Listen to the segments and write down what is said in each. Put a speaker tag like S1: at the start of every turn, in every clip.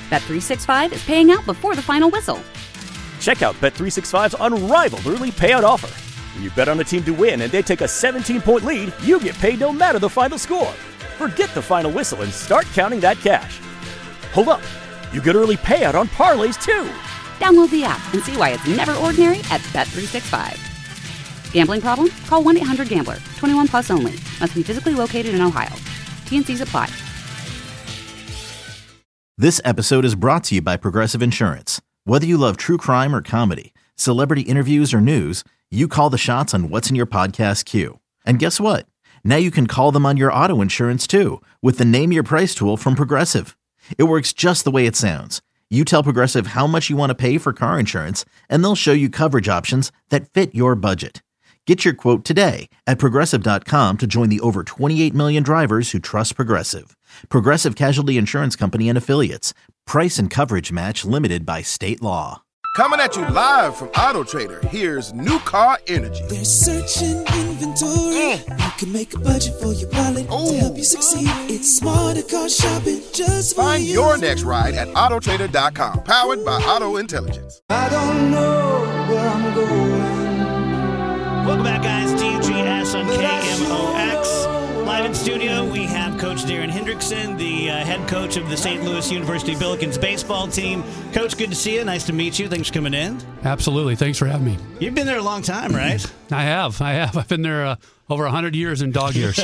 S1: Bet365 is paying out before the final whistle.
S2: Check out Bet365's unrivaled early payout offer. When you bet on a team to win and they take a 17-point lead, you get paid no matter the final score. Forget the final whistle and start counting that cash. Hold up. You get early payout on parlays, too.
S1: Download the app and see why it's never ordinary at Bet365. Gambling problem? Call 1-800-GAMBLER. 21 plus only. Must be physically located in Ohio. T&Cs apply.
S3: This episode is brought to you by Progressive Insurance. Whether you love true crime or comedy, celebrity interviews or news, you call the shots on what's in your podcast queue. And guess what? Now you can call them on your auto insurance too with the Name Your Price tool from Progressive. It works just the way it sounds. You tell Progressive how much you want to pay for car insurance, and they'll show you coverage options that fit your budget. Get your quote today at Progressive.com to join the over 28 million drivers who trust Progressive. Progressive Casualty Insurance Company and Affiliates. Price and coverage match limited by state law.
S4: Coming at you live from Auto Trader, here's New Car Energy.
S5: They're searching inventory. You can make a budget for your wallet to help you succeed. It's smarter car shopping just for
S4: Find
S5: you.
S4: your next ride at Autotrader.com. Powered by Auto Intelligence.
S5: I don't know where I'm going.
S6: Welcome back, guys. DGS on KMOX. Live in studio, we have Coach Darren Hendrickson, the head coach of the St. Louis University Billikens baseball team. Coach, good to see you. Nice to meet you. Thanks for coming in.
S7: Absolutely. Thanks for having me.
S6: You've been there a long time, right?
S7: I have. I've been there over 100 years in dog years.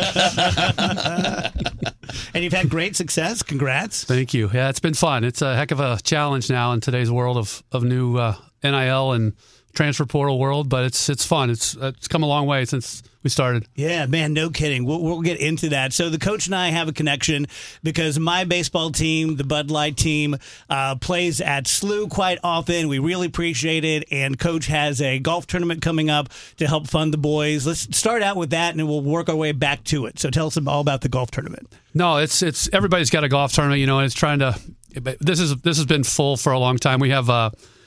S6: And you've had great success. Congrats.
S7: Thank you. Yeah, it's been fun. It's a heck of a challenge now in today's world of new NIL and transfer portal world, but it's fun. It's come a long way since we started.
S6: Yeah, man, no kidding. We'll get into that. So the coach and I have a connection because my baseball team, the Bud Light team, plays at SLU quite often. We really appreciate it, and Coach has a golf tournament coming up to help fund the boys. Let's start out with that, and then we'll work our way back to it. So tell us all about the golf tournament.
S7: No, it's everybody's got a golf tournament, and it's trying to. This has been full for a long time. We have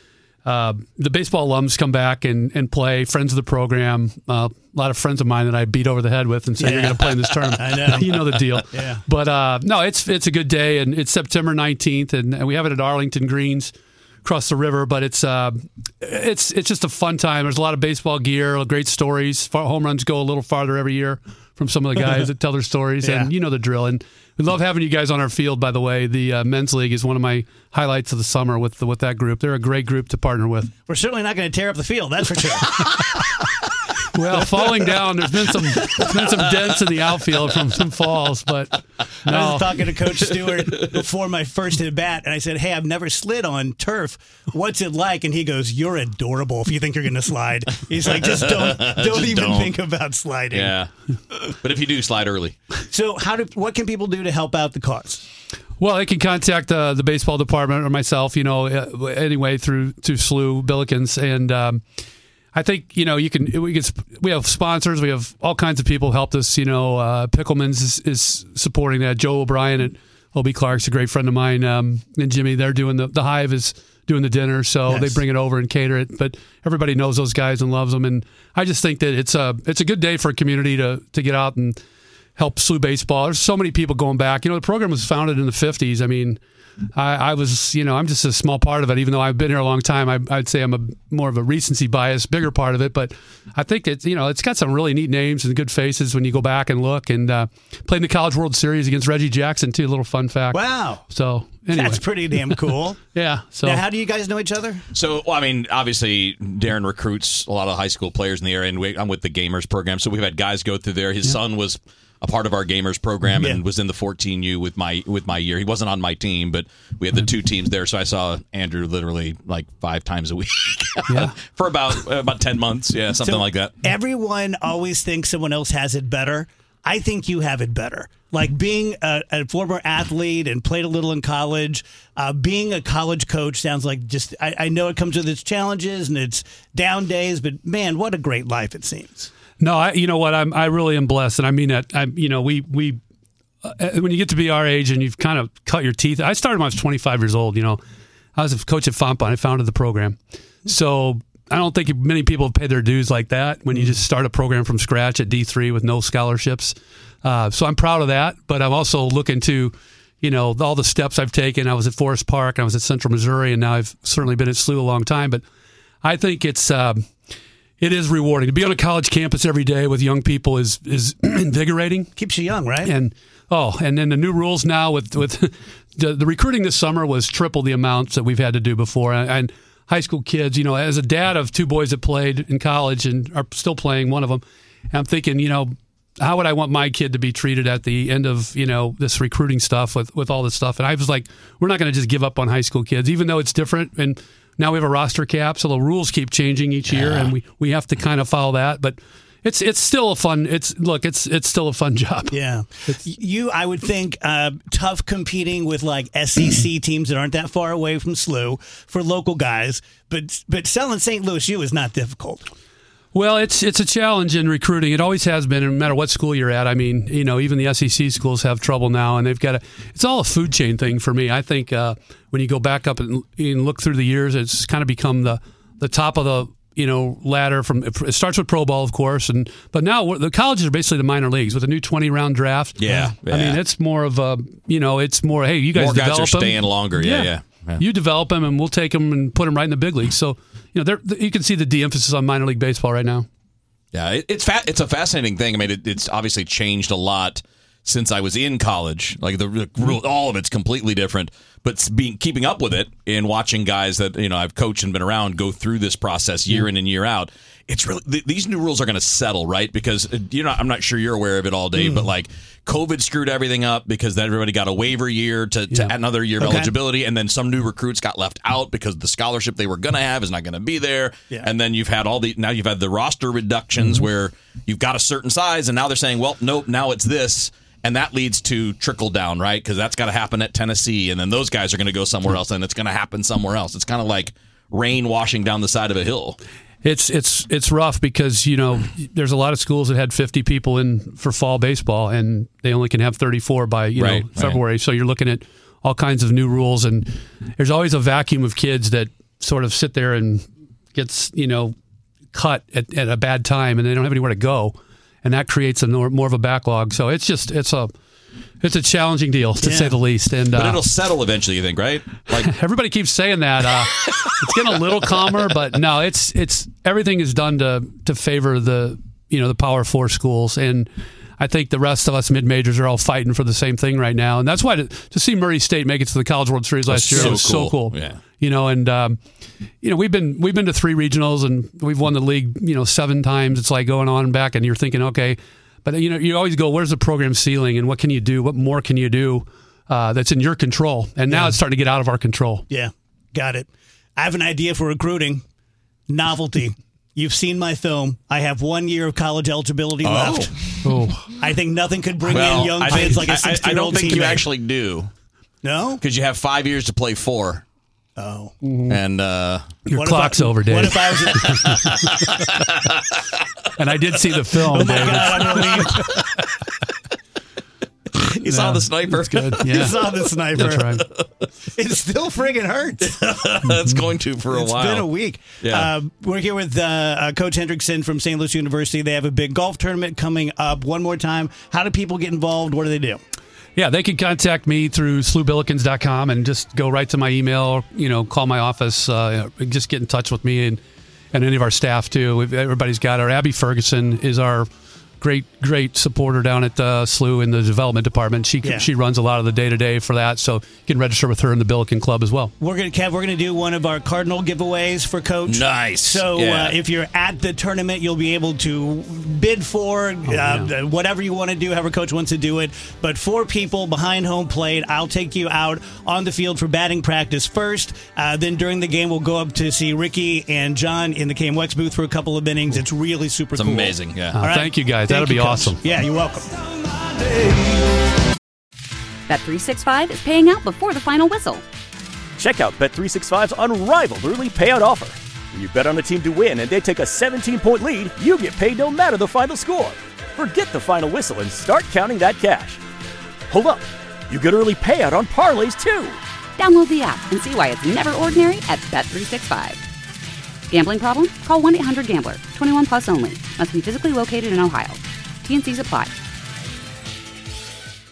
S7: the baseball alums come back and play, friends of the program. A lot of friends of mine that I beat over the head with and say, You're going to play in this tournament.
S6: I know.
S7: You know the deal.
S6: Yeah.
S7: But no, it's a good day, and it's September 19th, and we have it at Arlington Greens across the river. But it's just a fun time. There's a lot of baseball gear, great stories. Home runs go a little farther every year from some of the guys that tell their stories, and you know the drill. And we love having you guys on our field, by the way. The men's league is one of my highlights of the summer with that group. They're a great group to partner with.
S6: We're certainly not going to tear up the field, that's for sure.
S7: Well, falling down, there's been some dents in the outfield from some falls, but no.
S6: I was talking to Coach Stewart before my first at bat, and I said, "Hey, I've never slid on turf. What's it like?" And he goes, "You're adorable if you think you're going to slide." He's like, "Just don't even think about sliding."
S8: Yeah, but if you do, slide early.
S6: So, what can people do to help out the cause?
S7: Well, they can contact the baseball department or myself, anyway through SLU Billikens, and I think we have sponsors, we have all kinds of people helped us. Pickleman's is supporting that. Joe O'Brien at OB Clark's a great friend of mine, and Jimmy. They're doing the Hive is doing the dinner, so
S6: Yes.
S7: they bring it over and cater it. But everybody knows those guys and loves them, and I just think that it's a good day for a community to get out and help SLU baseball. There's so many people going back. The program was founded in the 50s. I mean, I was, I'm just a small part of it, even though I've been here a long time. I'd say I'm more of a recency bias, bigger part of it. But I think it's got some really neat names and good faces when you go back and look. And played in the College World Series against Reggie Jackson, too. A little fun fact.
S6: Wow.
S7: So, anyway.
S6: That's pretty damn cool.
S7: Yeah. So
S6: now, how do you guys know each other?
S8: So, obviously, Darren recruits a lot of high school players in the area, and I'm with the Gamers program. So we've had guys go through there. His son was a part of our Gamers program and was in the 14U with my year. He wasn't on my team, but we had the two teams there. So I saw Andrew literally like 5 times a week for about 10 months. Yeah, something like that.
S6: Everyone always thinks someone else has it better. I think you have it better. Like being a former athlete and played a little in college, being a college coach sounds like I know it comes with its challenges and its down days, but man, what a great life it seems.
S7: No, you know what? I really am blessed, and I mean that. We when you get to be our age and you've kind of cut your teeth. I started when I was 25 years old. I was a coach at Fontbonne. I founded the program, so I don't think many people have paid their dues like that when you just start a program from scratch at D3 with no scholarships. So I'm proud of that, but I'm also looking to, all the steps I've taken. I was at Forest Park, I was at Central Missouri, and now I've certainly been at SLU a long time. But I think it is rewarding to be on a college campus every day with young people is invigorating.
S6: Keeps you young, right?
S7: And then the new rules now with the recruiting this summer was triple the amounts that we've had to do before. And high school kids, as a dad of two boys that played in college and are still playing, one of them, I'm thinking, how would I want my kid to be treated at the end of, this recruiting stuff with all this stuff? And I was like, we're not going to just give up on high school kids, even though it's different. And now we have a roster cap, so the rules keep changing each year, and we have to kind of follow that. But it's still a fun. It's still a fun job.
S6: Yeah, I would think tough competing with like SEC teams that aren't that far away from SLU for local guys, but selling St. Louis U is not difficult.
S7: Well, it's a challenge in recruiting. It always has been, no matter what school you're at. I mean, even the SEC schools have trouble now, and they've got it's all a food chain thing for me. I think when you go back up and look through the years, it's kind of become the top of the ladder. It starts with pro ball, of course, but now the colleges are basically the minor leagues with a new 20-round draft.
S8: Yeah.
S7: I mean, it's more of a it's more, hey, you guys
S8: more
S7: develop
S8: guys are
S7: them.
S8: staying longer. Yeah.
S7: You develop them, and we'll take them and put them right in the big leagues. So you can see the de-emphasis on minor league baseball right now.
S8: Yeah, it's a fascinating thing. I mean, it's obviously changed a lot since I was in college. Like the rule, all of it's completely different. But keeping up with it and watching guys that I've coached and been around go through this process year in and year out, it's really these new rules are going to settle, right? Because I'm not sure you're aware of it all, Dave, but like COVID screwed everything up because then everybody got a waiver year to another year of eligibility, and then some new recruits got left out because the scholarship they were going to have is not going to be there. Yeah. And then you've had the roster reductions where you've got a certain size, and now they're saying, well, nope, now it's this. And that leads to trickle down, right? Because that's got to happen at Tennessee, and then those guys are going to go somewhere else, and it's going to happen somewhere else. It's kind of like rain washing down the side of a hill.
S7: It's rough because there's a lot of schools that had 50 people in for fall baseball, and they only can have 34 by February. Right. So you're looking at all kinds of new rules, and there's always a vacuum of kids that sort of sit there and gets cut at a bad time, and they don't have anywhere to go. And that creates more of a backlog. So it's a challenging deal, to say the least. And
S8: but it'll settle eventually, you think, right? Like
S7: everybody keeps saying that. It's getting a little calmer, but no, it's everything is done to favor the Power 4 schools. And I think the rest of us mid-majors are all fighting for the same thing right now. And that's why to see Murray State make it to the College World Series last year was so cool.
S8: Yeah.
S7: We've been to 3 regionals, and we've won the league 7 times. It's like going on and back, and you're thinking, okay, but you always go, where's the program ceiling, and what can you do? What more can you do that's in your control? And now it's starting to get out of our control.
S6: Yeah, got it. I have an idea for recruiting. Novelty. You've seen my film. I have 1 year of college eligibility left.
S7: Oh.
S6: I think nothing could bring in young kids like a 16-year-old teammate.
S8: I don't think you actually do.
S6: No?
S8: Because you have 5 years to play 4.
S6: Oh.
S8: And
S7: your clock's over, Dave.
S6: What if I was
S7: And I did see the film, Dave.
S8: You saw the sniper?
S7: That's good. Yeah.
S6: You saw the sniper.
S7: That's right.
S6: It still friggin' hurts.
S8: It's going to for a while.
S6: It's been a week.
S8: Yeah.
S6: We're here with Coach Hendrickson from St. Louis University. They have a big golf tournament coming up. One more time, how do people get involved? What do they do?
S7: Yeah, they can contact me through slubillikens.com and just go right to my email, call my office, just get in touch with me and any of our staff, too. Everybody's got our Abby Ferguson is our great supporter down at SLU in the development department. She runs a lot of the day-to-day for that, so you can register with her in the Billiken Club as well.
S6: We're gonna do one of our Cardinal giveaways for Coach.
S8: Nice.
S6: So if you're at the tournament, you'll be able to bid for whatever you want to do, however Coach wants to do it. But 4 people behind home plate, I'll take you out on the field for batting practice first. Then during the game, we'll go up to see Ricky and John in the KMOX booth for a couple of innings. It's really super cool.
S8: It's amazing, yeah.
S6: All right.
S7: Thank you, guys. That'll be awesome.
S6: Yeah, you're welcome.
S1: Bet365 is paying out before the final whistle.
S2: Check out Bet365's unrivaled early payout offer. When you bet on a team to win and they take a 17-point lead, you get paid no matter the final score. Forget the final whistle and start counting that cash. Hold up. You get early payout on parlays, too.
S1: Download the app and see why it's never ordinary at Bet365. Gambling problem? Call 1-800-GAMBLER. 21 plus only. Must be physically located in Ohio. T&Cs apply.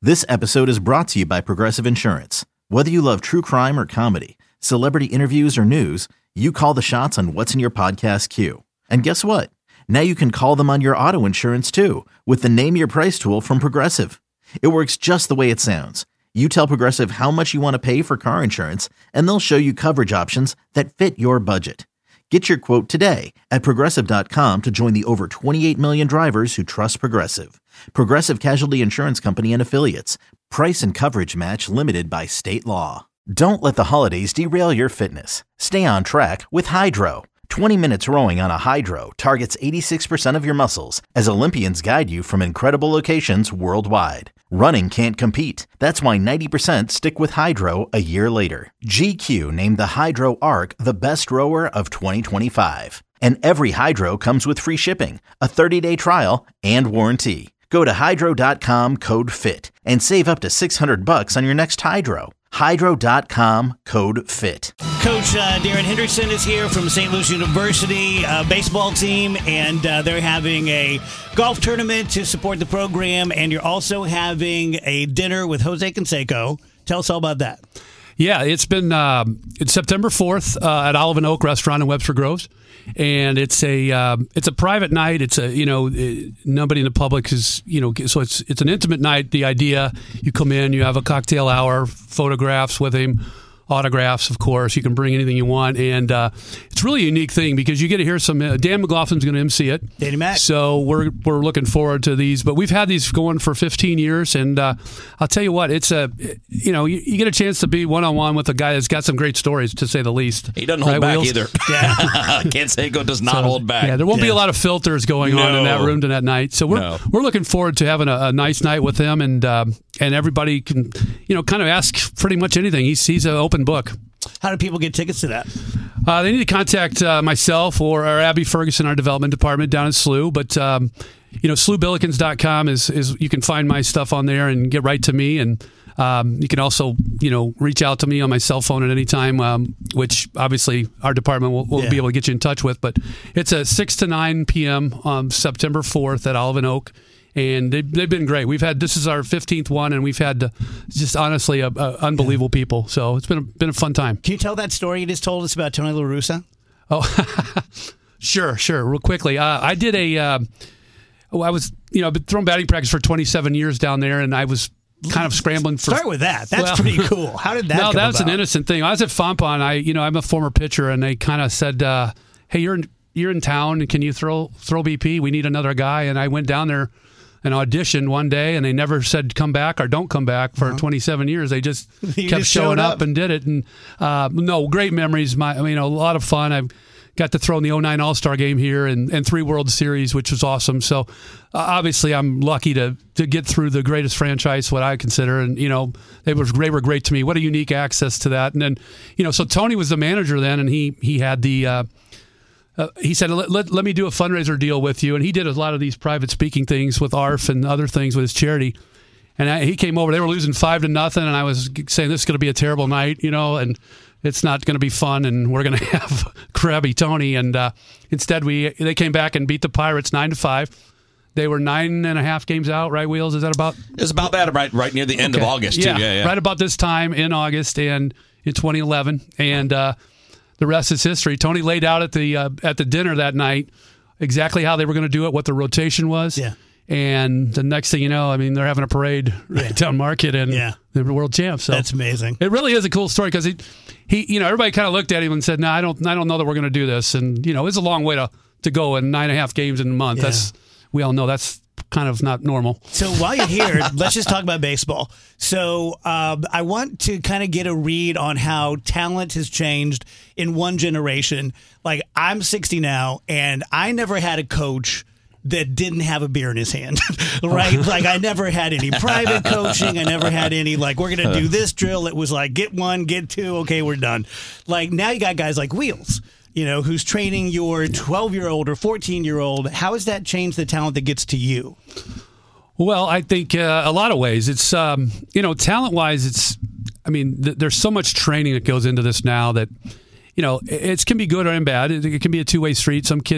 S3: This episode is brought to you by Progressive Insurance. Whether you love true crime or comedy, celebrity interviews or news, you call the shots on what's in your podcast queue. And guess what? Now you can call them on your auto insurance too with the Name Your Price tool from Progressive. It works just the way it sounds. You tell Progressive how much you want to pay for car insurance, and they'll show you coverage options that fit your budget. Get your quote today at Progressive.com to join the over 28 million drivers who trust Progressive. Progressive Casualty Insurance Company and Affiliates. Price and coverage match limited by state law. Don't let the holidays derail your fitness. Stay on track with Hydro. 20 minutes rowing on a Hydro targets 86% of your muscles as Olympians guide you from incredible locations worldwide. Running can't compete. That's why 90% stick with Hydro a year later. GQ named the Hydro Arc the best rower of 2025. And every Hydro comes with free shipping, a 30-day trial, and warranty. Go to Hydro.com, code FIT, and save up to $600 on your next Hydro. Hydro.com, code FIT.
S6: Coach Darren Henderson is here from St. Louis University baseball team, and they're having a golf tournament to support the program, and you're also having a dinner with Jose Canseco. Tell us all about that.
S7: Yeah, it's been it's September 4th at Olive and Oak Restaurant in Webster Groves, and it's a private night. It's nobody in the public is so it's an intimate night. The idea, you come in, you have a cocktail hour, photographs with him, autographs, of course. You can bring anything you want, and it's really a unique thing because you get to hear some. Dan McLaughlin's going to MC it.
S6: Danny Mac.
S7: So we're looking forward to these. But we've had these going for 15 years, and I'll tell you what, it's you get a chance to be one-on-one with a guy that's got some great stories, to say the least.
S8: He doesn't hold back either. Canseco does not hold back.
S7: Yeah, there won't be a lot of filters going on in that room that night. So we're looking forward to having a nice night with him, and everybody can kind of ask pretty much anything. He's an open book.
S6: How do people get tickets to that?
S7: They need to contact myself or Abby Ferguson, our development department down in SLU. But SLUBillikens.com is you can find my stuff on there and get right to me. And you can also reach out to me on my cell phone at any time, which obviously our department will be able to get you in touch with. But it's a 6 to 9 p.m. on September 4th at Olive and Oak. And they've been great. This is our 15th one, and we've had just honestly unbelievable people. So it's been a fun time.
S6: Can you tell that story you just told us about Tony La Russa?
S7: Oh, sure. Real quickly, I did I was I've been throwing batting practice for 27 years down there, and I was kind of scrambling for.
S6: Start with that. That's pretty cool. How did that?
S7: No, that's
S6: about?
S7: An innocent thing. I was at Fompon. I'm a former pitcher, and they kind of said, "Hey, you're in town, and can you throw BP? We need another guy." And I went down there and auditioned one day, and they never said come back or don't come back for 27 years. They just kept showing up and did it. And great memories. A lot of fun. I got to throw in the 09 All-Star game here and 3 World Series, which was awesome. So obviously I'm lucky to get through the greatest franchise, what I consider. And, they were great to me. What a unique access to that. And then, so Tony was the manager then, and he had the he said, let me do a fundraiser deal with you. And he did a lot of these private speaking things with ARF and other things with his charity. And he came over. They were losing 5-0, and I was saying, this is going to be a terrible night, and it's not going to be fun, and we're going to have crabby Tony. And instead, they came back and beat the Pirates 9-5. They were 9.5 games out, right, Wheels? Is that about?
S8: It's about that, right near the end of August, too. Yeah,
S7: right about this time in August and in 2011. And the rest is history. Tony laid out at the dinner that night exactly how they were going to do it, what the rotation was. Yeah. And the next thing you know, they're having a parade right down Market, and they were world champs. So
S6: that's amazing.
S7: It really is a cool story because he everybody kind of looked at him and said, "No, I don't know that we're going to do this." And it's a long way to go in 9.5 games in a month. Yeah. We all know that's kind of not normal.
S6: So while you're here, let's just talk about baseball. So I want to kind of get a read on how talent has changed in one generation. Like, I'm 60 now, and I never had a coach that didn't have a beer in his hand, right? Like, I never had any private coaching. I never had any, we're going to do this drill. It was like, get 1, get 2, okay, we're done. Like, now you got guys like Wheels, who's training your 12-year-old or 14-year-old. How has that changed the talent that gets to you?
S7: Well, I think a lot of ways. It's, talent-wise, there's so much training that goes into this now that, it can be good or bad. It can be a two-way street. Some kids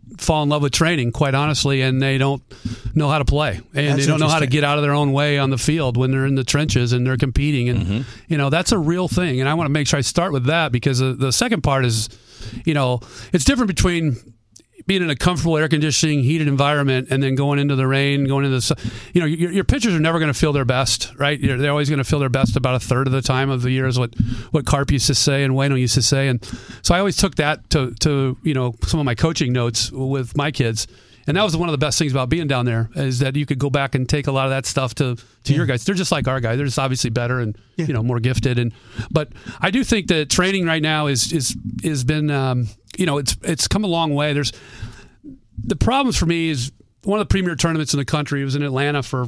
S7: fall in love with training, quite honestly, and they don't know how to play, and they don't know how to get out of their own way on the field when they're in the trenches and they're competing, and that's a real thing. And I want to make sure I start with that, because the second part is, it's different between being in a comfortable air conditioning, heated environment, and then going into the rain, going into the, your pitchers are never going to feel their best, right? They're always going to feel their best about a third of the time of the year, is what Carp used to say and Wayno used to say. And so I always took that to some of my coaching notes with my kids. And that was one of the best things about being down there, is that you could go back and take a lot of that stuff to your guys. They're just like our guys. They're just obviously better and more gifted. But I do think that training right now is been it's come a long way. There's the problems for me is one of the premier tournaments in the country. It was in Atlanta for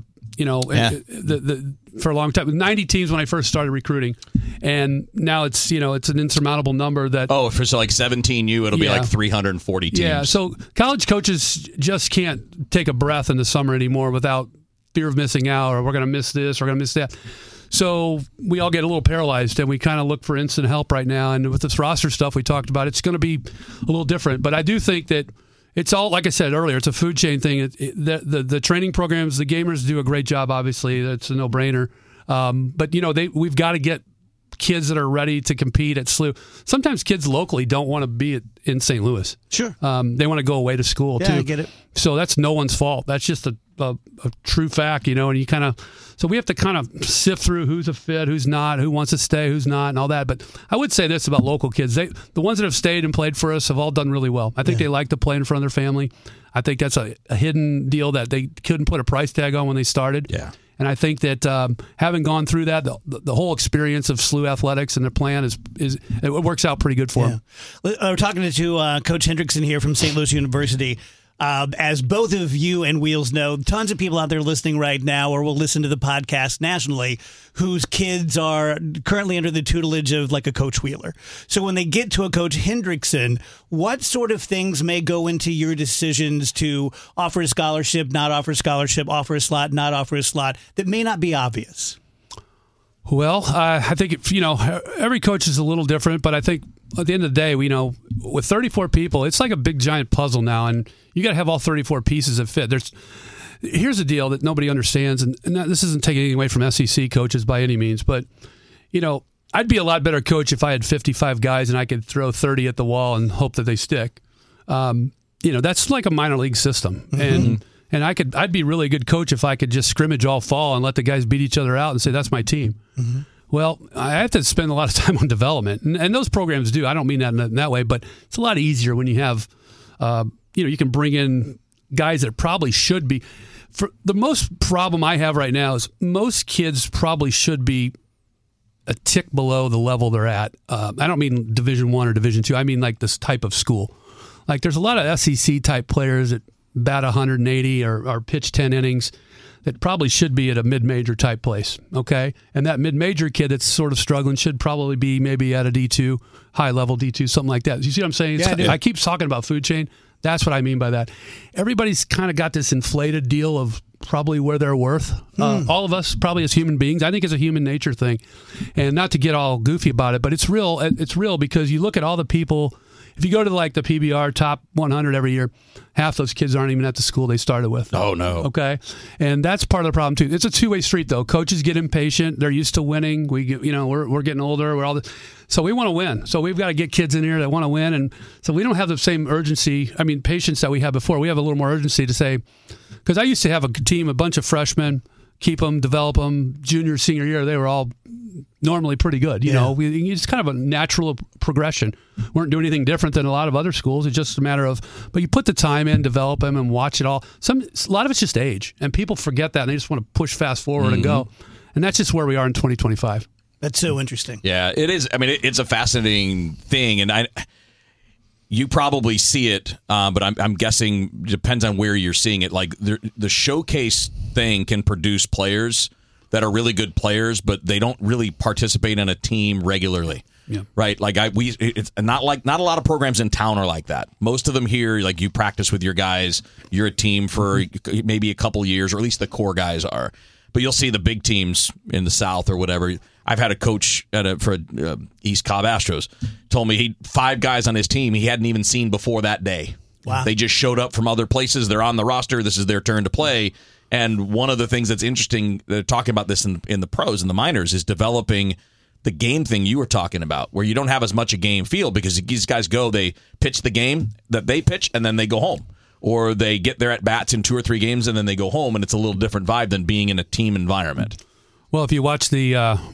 S7: for a long time. 90 teams when I first started recruiting, and now it's an insurmountable number. That
S8: for 17U, it'll be like 340 teams.
S7: Yeah, so college coaches just can't take a breath in the summer anymore without fear of missing out, or we're going to miss this, or we're going to miss that. So we all get a little paralyzed, and we kind of look for instant help right now. And with this roster stuff we talked about, it's going to be a little different. But I do think that it's all, like I said earlier, it's a food chain thing. The training programs, the gamers do a great job, obviously. That's a no-brainer. But, we've got to get kids that are ready to compete at SLU. Sometimes kids locally don't want to be in St. Louis.
S6: Sure.
S7: They want to go away to school, too.
S6: Yeah, I get it.
S7: So that's no one's fault. That's just a true fact, and you kind of, so we have to kind of sift through who's a fit, who's not, who wants to stay, who's not, and all that. But I would say this about local kids. The ones that have stayed and played for us have all done really well. I think they like to play in front of their family. I think that's a hidden deal that they couldn't put a price tag on when they started.
S8: Yeah.
S7: And I think that having gone through that, the whole experience of SLU athletics and their plan it works out pretty good for them.
S6: We're talking to Coach Hendrickson here from St. Louis University. As both of you and Wheels know, tons of people out there listening right now or will listen to the podcast nationally whose kids are currently under the tutelage of like a Coach Wheeler. So when they get to a Coach Hendrickson, what sort of things may go into your decisions to offer a scholarship, not offer a scholarship, offer a slot, not offer a slot, that may not be obvious?
S7: Well, I think, every coach is a little different, but I think at the end of the day, with 34 people, it's like a big giant puzzle now, and you got to have all 34 pieces that fit. Here's a deal that nobody understands, and this isn't taking anything away from SEC coaches by any means, but, I'd be a lot better coach if I had 55 guys and I could throw 30 at the wall and hope that they stick. That's like a minor league system, and I'd be a really good coach if I could just scrimmage all fall and let the guys beat each other out and say, that's my team. Mm-hmm. Well, I have to spend a lot of time on development, and those programs do. I don't mean that in that way, but it's a lot easier when you have, you can bring in guys that probably should be. For the most problem I have right now is most kids probably should be a tick below the level they're at. I don't mean Division I or Division II. I mean like this type of school. Like there's a lot of SEC type players that bat 180 or pitch 10 innings that probably should be at a mid-major type place, okay? And that mid-major kid that's sort of struggling should probably be maybe at a D2, high-level D2, something like that. You see what I'm saying?
S6: Yeah,
S7: I keep talking about food chain. That's what I mean by that. Everybody's kind of got this inflated deal of probably where they're worth. All of us, probably as human beings. I think it's a human nature thing. And not to get all goofy about it, but it's real. It's real because you look at all the people. If you go to like the PBR top 100 every year, half those kids aren't even at the school they started with.
S8: Oh, no.
S7: Okay. And that's part of the problem, too. It's a two-way street, though. Coaches get impatient. They're used to winning. We're getting older. So we want to win. So we've got to get kids in here that want to win. And so we don't have the same patience that we had before. We have a little more urgency to say, because I used to have a team, a bunch of freshmen, keep them, develop them. Junior, senior year, they were all normally pretty good. It's kind of a natural progression. Weren't doing anything different than a lot of other schools. It's just a matter of, but you put the time in, develop them, and watch it all. A lot of it's just age, and people forget that, and they just want to push fast forward and go. And that's just where we are in 2025.
S6: That's so interesting.
S8: Yeah, it is. I mean, it's a fascinating thing, and you probably see it, but I'm guessing depends on where you're seeing it. Like the showcase thing can produce players that are really good players, but they don't really participate in a team regularly. Yeah. Right? Like it's not a lot of programs in town are like that. Most of them here, like you practice with your guys, you're a team for maybe a couple years, or at least the core guys are. But you'll see the big teams in the South or whatever. I've had a coach for East Cobb Astros told me 5 guys on his team he hadn't even seen before that day.
S6: Wow.
S8: They just showed up from other places. They're on the roster. This is their turn to play. And one of the things that's interesting, they're talking about this in the pros and the minors, is developing the game thing you were talking about, where you don't have as much a game feel because these guys they pitch the game that they pitch, and then they go home. Or they get their at-bats in 2 or 3 games, and then they go home, and it's a little different vibe than being in a team environment.
S7: Well, if you watch the,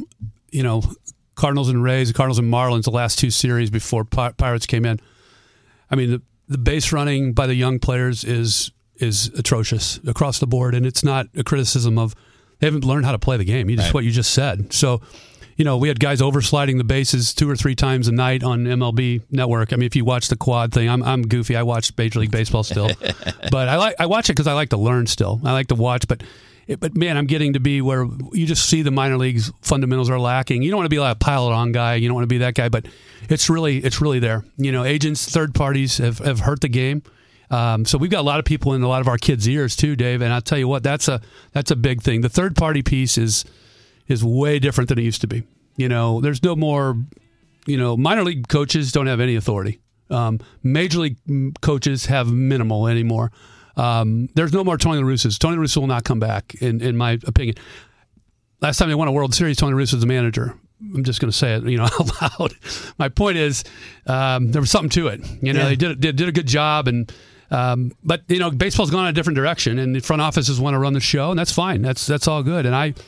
S7: Cardinals and Rays, Cardinals and Marlins, the last 2 series before Pirates came in, I mean, the base running by the young players is atrocious across the board, and it's not a criticism of they haven't learned how to play the game. Right. What you just said. So, we had guys oversliding the bases 2 or 3 times a night on MLB Network. I mean, if you watch the quad thing, I'm goofy. I watch Major League Baseball still, but I watch it because I like to learn still. I like to watch, but man, I'm getting to be where you just see the minor leagues fundamentals are lacking. You don't want to be like a pilot on guy. You don't want to be that guy, but it's really there. Agents, third parties have hurt the game. So we've got a lot of people in a lot of our kids' ears too, Dave. And I'll tell you what, that's a big thing. The third party piece is way different than it used to be. There's no more. Minor league coaches don't have any authority. Major league coaches have minimal anymore. There's no more Tony La Russa's. Tony La Russa will not come back, in my opinion. Last time they won a World Series, Tony La Russa was the manager. I'm just going to say it, out loud. My point is, there was something to it. They did a good job, but baseball's gone in a different direction, and the front offices want to run the show, and that's fine. That's all good. And I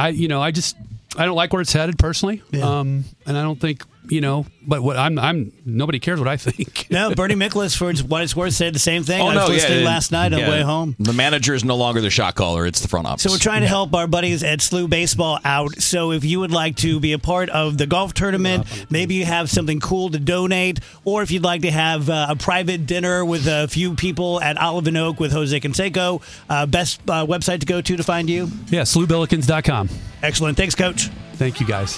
S7: don't like where it's headed personally, and I don't think. But what I'm nobody cares what I think.
S6: No, Bernie Miklasz, for what it's worth, said the same thing. I was listening last night on the way home.
S8: The manager is no longer the shot caller; it's the front office.
S6: So we're trying to help our buddies at SLU Baseball out. So if you would like to be a part of the golf tournament, maybe you have something cool to donate, or if you'd like to have a private dinner with a few people at Olive and Oak with Jose Canseco, best website to go to find you?
S7: Yeah, SLUBillikens.com.
S6: Excellent. Thanks, Coach.
S7: Thank you, guys.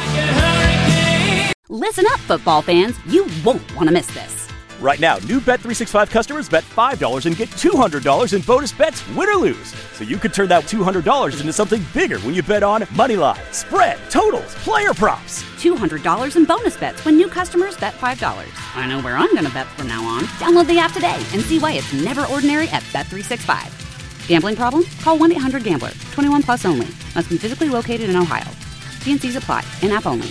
S1: Listen up, football fans. You won't want to miss this.
S2: Right now, new Bet365 customers bet $5 and get $200 in bonus bets, win or lose. So you could turn that $200 into something bigger when you bet on Moneyline, spread, totals, player props.
S1: $200 in bonus bets when new customers bet $5. I know where I'm going to bet from now on. Download the app today and see why it's never ordinary at Bet365. Gambling problem? Call 1-800-GAMBLER. 21 plus only. Must be physically located in Ohio. T&Cs apply. In-app only.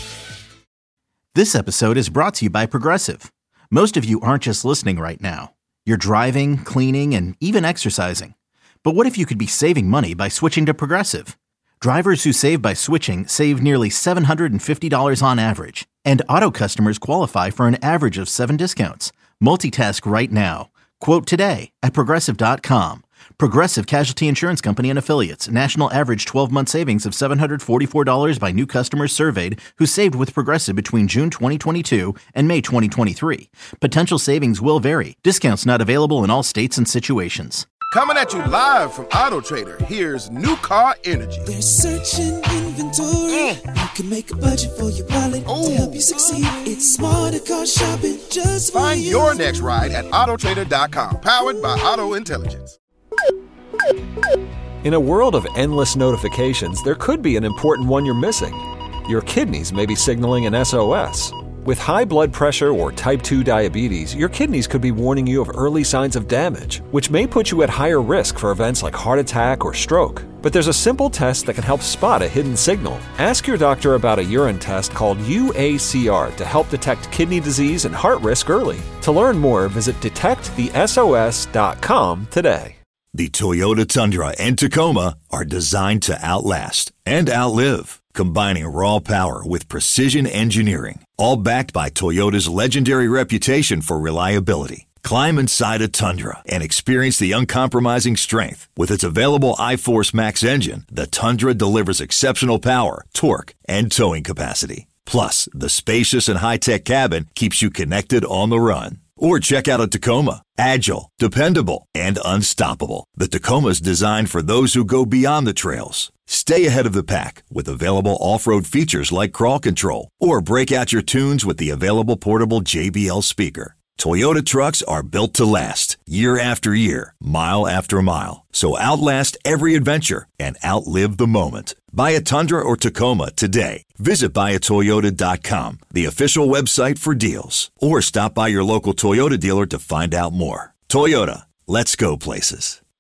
S3: This episode is brought to you by Progressive. Most of you aren't just listening right now. You're driving, cleaning, and even exercising. But what if you could be saving money by switching to Progressive? Drivers who save by switching save nearly $750 on average. And auto customers qualify for an average of 7 discounts. Multitask right now. Quote today at Progressive.com. Progressive Casualty Insurance Company and Affiliates. National average 12-month savings of $744 by new customers surveyed who saved with Progressive between June 2022 and May 2023. Potential savings will vary. Discounts not available in all states and situations.
S4: Coming at you live from Auto Trader, here's New Car Energy.
S5: They're searching inventory. You can make a budget for your wallet to help you succeed. It's smarter car shopping just for you.
S4: Find your next ride at Autotrader.com. Powered by Auto Intelligence.
S9: In a world of endless notifications, there could be an important one you're missing. Your kidneys may be signaling an SOS. With high blood pressure or type 2 diabetes, your kidneys could be warning you of early signs of damage, which may put you at higher risk for events like heart attack or stroke. But there's a simple test that can help spot a hidden signal. Ask your doctor about a urine test called UACR to help detect kidney disease and heart risk early. To learn more, visit detectthesos.com today.
S10: The Toyota Tundra and Tacoma are designed to outlast and outlive, combining raw power with precision engineering, all backed by Toyota's legendary reputation for reliability. Climb inside a Tundra and experience the uncompromising strength. With its available iForce Max engine, the Tundra delivers exceptional power, torque, and towing capacity. Plus, the spacious and high-tech cabin keeps you connected on the run. Or check out a Tacoma. Agile, dependable, and unstoppable. The Tacoma's designed for those who go beyond the trails. Stay ahead of the pack with available off-road features like crawl control. Or break out your tunes with the available portable JBL speaker. Toyota trucks are built to last, year after year, mile after mile. So outlast every adventure and and outlive the moment. Buy a Tundra or Tacoma today. Visit buyatoyota.com, the official website for deals. Or stop by your local Toyota dealer to find out more. Toyota, let's go places.